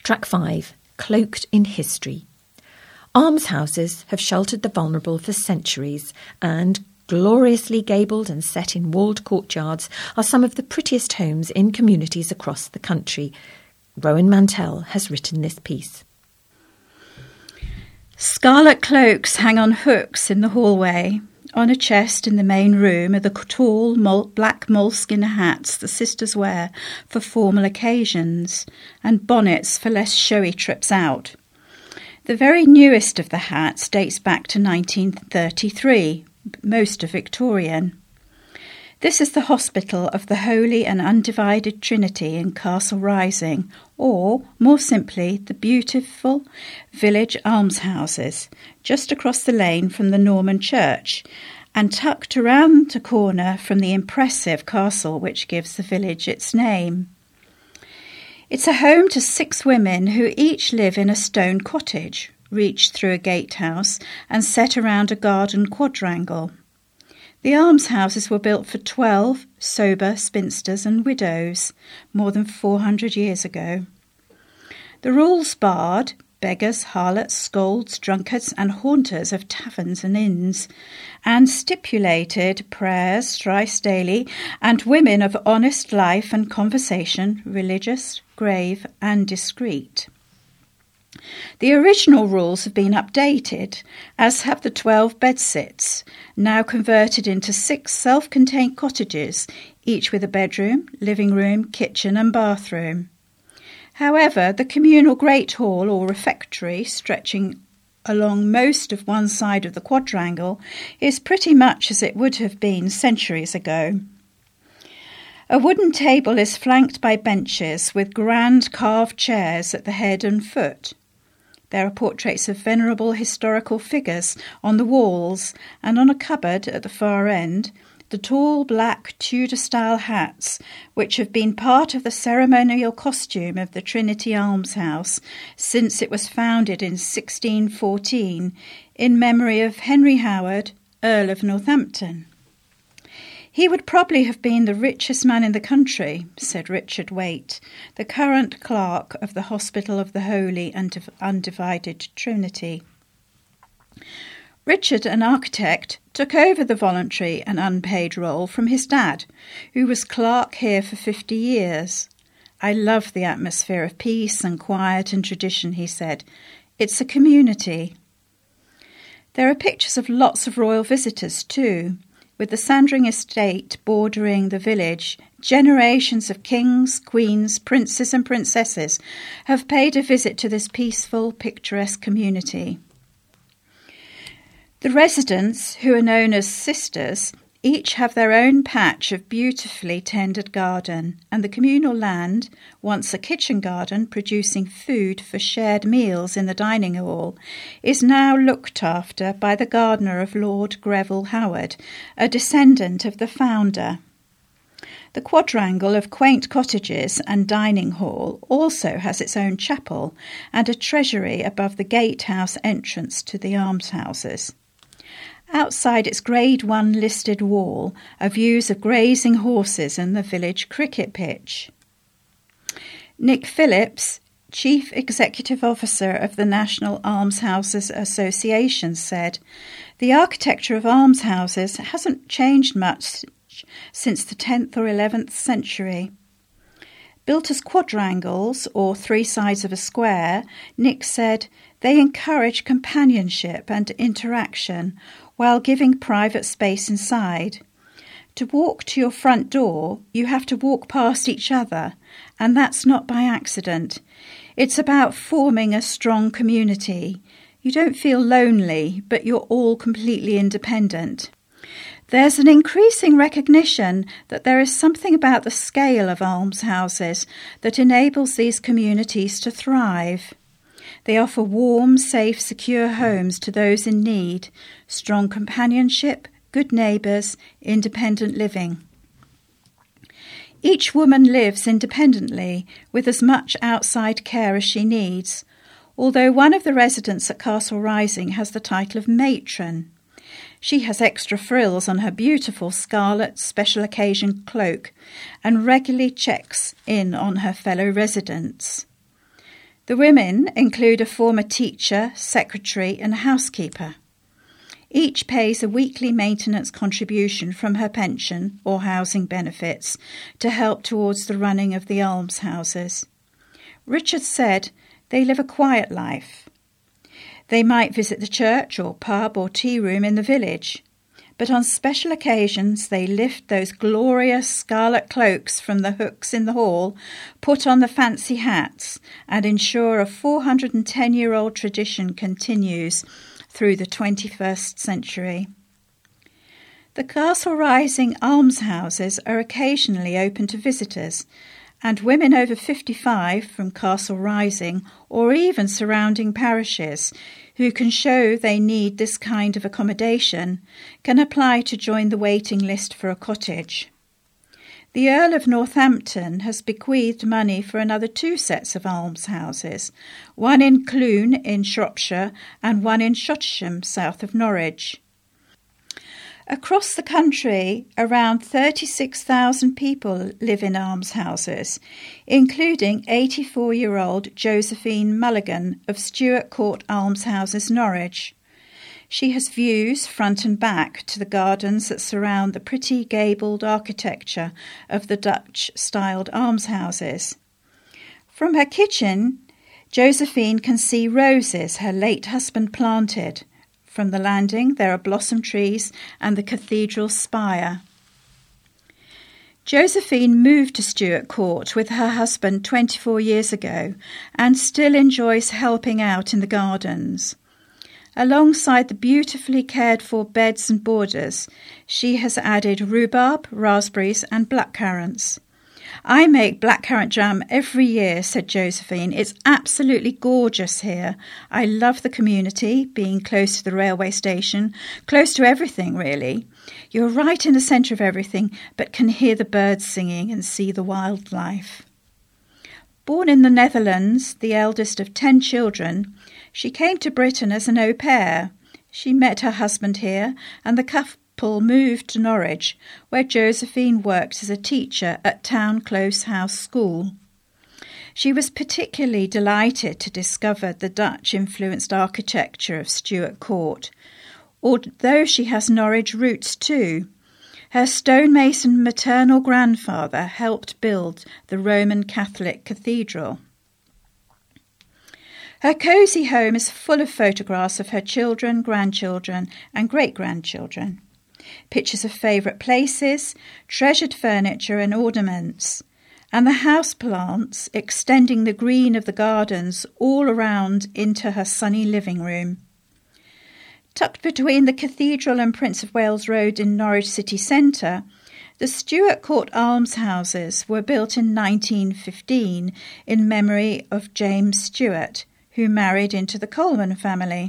Track 5, Cloaked in History. Almshouses have sheltered the vulnerable for centuries, and gloriously gabled and set in walled courtyards are some of the prettiest homes in communities across the country. Rowan Mantell has written this piece. Scarlet cloaks hang on hooks in the hallway. On a chest in the main room are the tall black moleskin hats the sisters wear for formal occasions, and bonnets for less showy trips out. The very newest of the hats dates back to 1933, most are Victorian. This is the Hospital of the Holy and Undivided Trinity in Castle Rising, or, more simply, the beautiful village almshouses, just across the lane from the Norman church, and tucked around a corner from the impressive castle which gives the village its name. It's a home to 6 women who each live in a stone cottage, reached through a gatehouse and set around a garden quadrangle. The almshouses were built for 12 sober spinsters and widows more than 400 years ago. The rules barred beggars, harlots, scolds, drunkards and haunters of taverns and inns, and stipulated prayers thrice daily, and women of honest life and conversation, religious, grave and discreet. The original rules have been updated, as have the 12 bedsits, now converted into 6 self-contained cottages, each with a bedroom, living room, kitchen and bathroom. However, the communal great hall or refectory, stretching along most of one side of the quadrangle, is pretty much as it would have been centuries ago. A wooden table is flanked by benches with grand carved chairs at the head and foot. There are portraits of venerable historical figures on the walls, and on a cupboard at the far end, the tall black Tudor-style hats, which have been part of the ceremonial costume of the Trinity Almshouse since it was founded in 1614 in memory of Henry Howard, Earl of Northampton. He would probably have been the richest man in the country, said Richard Waite, the current clerk of the Hospital of the Holy and Undivided Trinity. Richard, an architect, took over the voluntary and unpaid role from his dad, who was clerk here for 50 years. I love the atmosphere of peace and quiet and tradition, he said. It's a community. There are pictures of lots of royal visitors too. With the Sandring estate bordering the village, generations of kings, queens, princes and princesses have paid a visit to this peaceful, picturesque community. The residents, who are known as sisters, each have their own patch of beautifully tended garden, and the communal land, once a kitchen garden producing food for shared meals in the dining hall, is now looked after by the gardener of Lord Greville Howard, a descendant of the founder. The quadrangle of quaint cottages and dining hall also has its own chapel and a treasury above the gatehouse entrance to the almshouses. Outside its Grade 1 listed wall are views of grazing horses and the village cricket pitch. Nick Phillips, Chief Executive Officer of the National Almshouses Association, said, "The architecture of almshouses hasn't changed much since the 10th or 11th century. Built as quadrangles, or 3 sides of a square, Nick said, they encourage companionship and interaction while giving private space inside. To walk to your front door, you have to walk past each other, and that's not by accident. It's about forming a strong community. You don't feel lonely, but you're all completely independent. There's an increasing recognition that there is something about the scale of almshouses that enables these communities to thrive. They offer warm, safe, secure homes to those in need, strong companionship, good neighbours, independent living. Each woman lives independently, with as much outside care as she needs, although one of the residents at Castle Rising has the title of matron. She has extra frills on her beautiful scarlet special occasion cloak and regularly checks in on her fellow residents. The women include a former teacher, secretary and housekeeper. Each pays a weekly maintenance contribution from her pension or housing benefits to help towards the running of the almshouses. Richard said they live a quiet life. They might visit the church or pub or tea room in the village, but on special occasions they lift those glorious scarlet cloaks from the hooks in the hall, put on the fancy hats, and ensure a 410-year-old tradition continues through the 21st century. The Castle Rising almshouses are occasionally open to visitors, and women over 55 from Castle Rising or even surrounding parishes who can show they need this kind of accommodation can apply to join the waiting list for a cottage. The Earl of Northampton has bequeathed money for another 2 sets of almshouses, one in Clun in Shropshire and one in Shottisham, south of Norwich. Across the country, around 36,000 people live in almshouses, including 84-year-old Josephine Mulligan of Stuart Court Almshouses, Norwich. She has views front and back to the gardens that surround the pretty gabled architecture of the Dutch-styled almshouses. From her kitchen, Josephine can see roses her late husband planted. From the landing, there are blossom trees and the cathedral spire. Josephine moved to Stuart Court with her husband 24 years ago and still enjoys helping out in the gardens. Alongside the beautifully cared-for beds and borders, she has added rhubarb, raspberries and blackcurrants. "I make blackcurrant jam every year," said Josephine. "It's absolutely gorgeous here. I love the community, being close to the railway station, close to everything, really. You're right in the centre of everything, but can hear the birds singing and see the wildlife." Born in the Netherlands, the eldest of 10 children, she came to Britain as an au pair. She met her husband here, and the couple moved to Norwich, where Josephine worked as a teacher at Town Close House School. She was particularly delighted to discover the Dutch-influenced architecture of Stuart Court, although she has Norwich roots too. Her stonemason maternal grandfather helped build the Roman Catholic cathedral. Her cosy home is full of photographs of her children, grandchildren and great-grandchildren. Pictures of favourite places, treasured furniture and ornaments, and the house plants extending the green of the gardens all around into her sunny living room. Tucked between the Cathedral and Prince of Wales Road in Norwich city centre, the Stuart Court almshouses were built in 1915 in memory of James Stuart, who married into the Coleman family.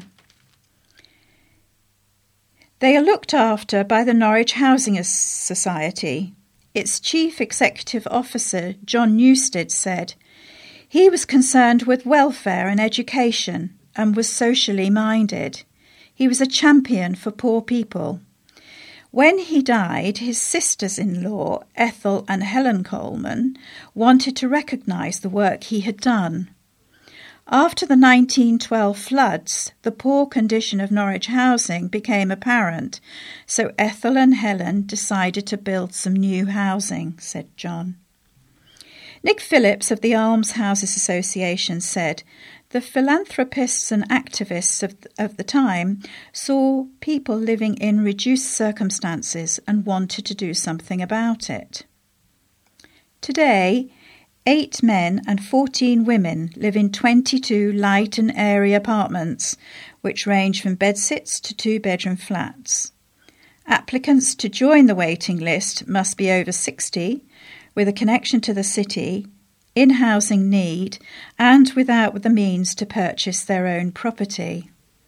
They are looked after by the Norwich Housing Society. Its chief executive officer, John Newstead, said, "He was concerned with welfare and education and was socially minded. He was a champion for poor people. When he died, his sisters-in-law, Ethel and Helen Coleman, wanted to recognise the work he had done. After the 1912 floods, the poor condition of Norwich housing became apparent, so Ethel and Helen decided to build some new housing," said John. Nick Phillips of the Almshouses Association said, "The philanthropists and activists of the time saw people living in reduced circumstances and wanted to do something about it." Today, 8 men and 14 women live in 22 light and airy apartments, which range from bedsits to 2-bedroom flats. Applicants to join the waiting list must be over 60, with a connection to the city, in housing need, and without the means to purchase their own property.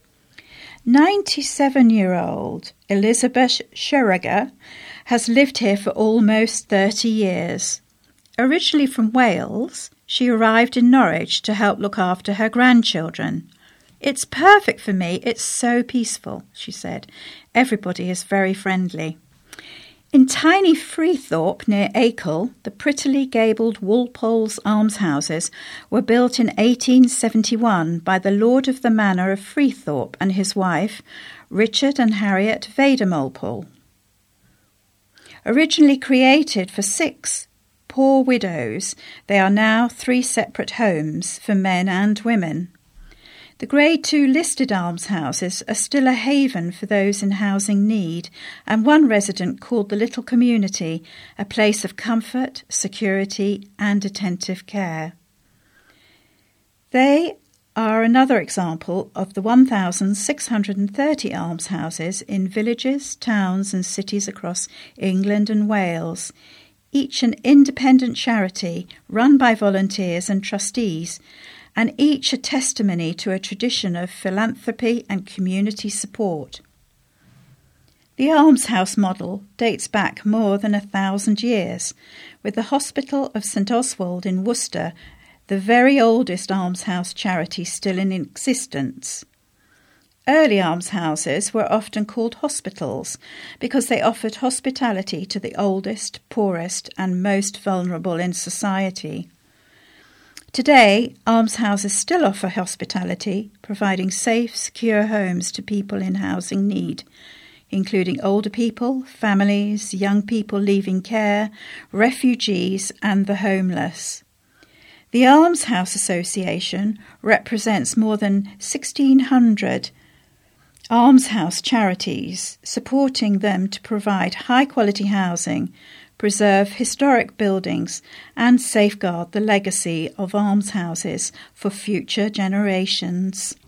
97-year-old Elizabeth Scherriger has lived here for almost 30 years. Originally from Wales, she arrived in Norwich to help look after her grandchildren. "It's perfect for me. It's so peaceful," she said. "Everybody is very friendly." In tiny Freethorpe near Acle, the prettily gabled Walpole's almshouses were built in 1871 by the Lord of the Manor of Freethorpe and his wife, Richard and Harriet Vader Walpole. Originally created for 6 poor widows, they are now 3 separate homes for men and women. The Grade 2 listed almshouses are still a haven for those in housing need, and one resident called the little community a place of comfort, security and attentive care. They are another example of the 1,630 almshouses in villages, towns and cities across England and Wales, each an independent charity run by volunteers and trustees, and each a testimony to a tradition of philanthropy and community support. The almshouse model dates back more than 1,000 years, with the Hospital of St Oswald in Worcester, the very oldest almshouse charity still in existence. Early almshouses were often called hospitals because they offered hospitality to the oldest, poorest and most vulnerable in society. Today, almshouses still offer hospitality, providing safe, secure homes to people in housing need, including older people, families, young people leaving care, refugees and the homeless. The Almshouse Association represents more than 1,600 almshouse charities, supporting them to provide high-quality housing, preserve historic buildings and safeguard the legacy of almshouses for future generations.